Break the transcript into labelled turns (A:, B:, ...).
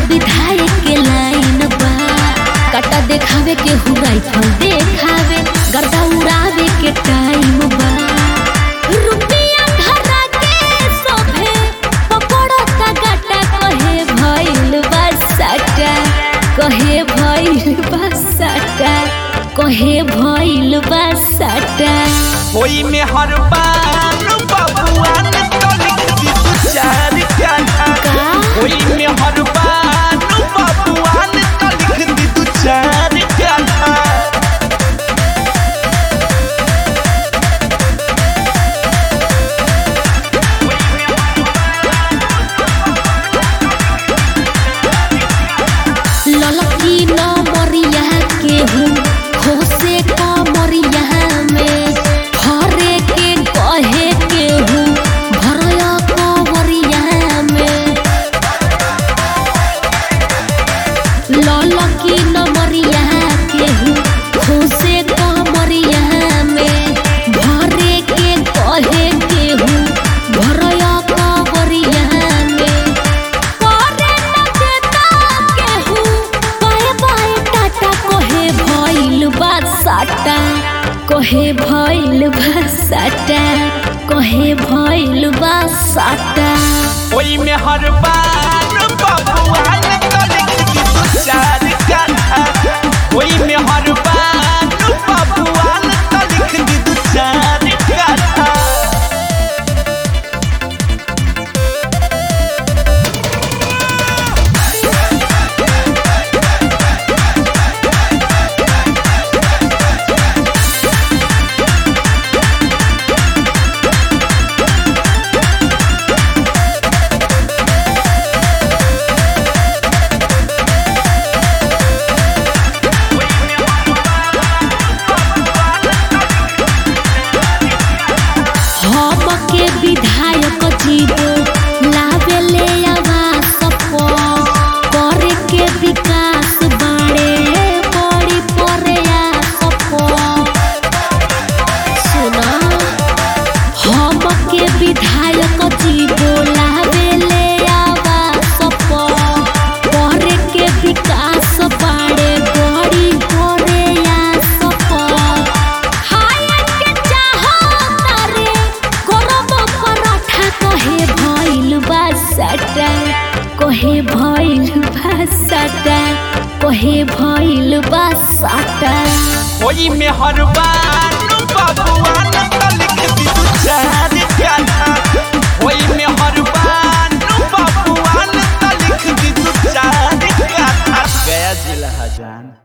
A: विधायक के लाइन बा कटा देखावे के हुराई फल देखावे गर्दा उड़ावे के टाइम बा रुपया धरा के सोभे पकड़ो का गाटा कहे भइल बा साटा कहे भइल बा साटा कहे भइल बा साटा
B: होई में हर बार बबुआन तो लिख दी तू चार गाना होई में हर बार बबुआन तो लिख दी तू चार गाना
A: ललकी न मरिया के हूँ खोसे का मरिया में भरे के कहे के हूँ भरया का मरिया में ललकी न मरिया के हूँ खोसे का मरिया में भरे के कहे के हूँ भरया का मरिया में करे न देता के हूँ बाय बाय टाटा कहे भइल बा साटा कहे भइल बा साटा कहे भइल बा साटा
B: होई में हर बार बबुआन तो लिख दी तू चार गाना होई में हर बार बबुआन तो लिख दी तू चार गाना
A: हम के विधायक जीवो लावे ले आवास करे के विकास बाड़े बड़ी प्रयास सुना हम के विधायक जीवो लावे ले आवास करे के विकास बाड़े बड़ी प्रयास हाय के चाहो तारे गरम पराठा कहे भइल बा साटा कहे भइल बा साटा कहे भइल बा साटा
B: होई में हर बार बबुआन तो लिख दी तू चार गाना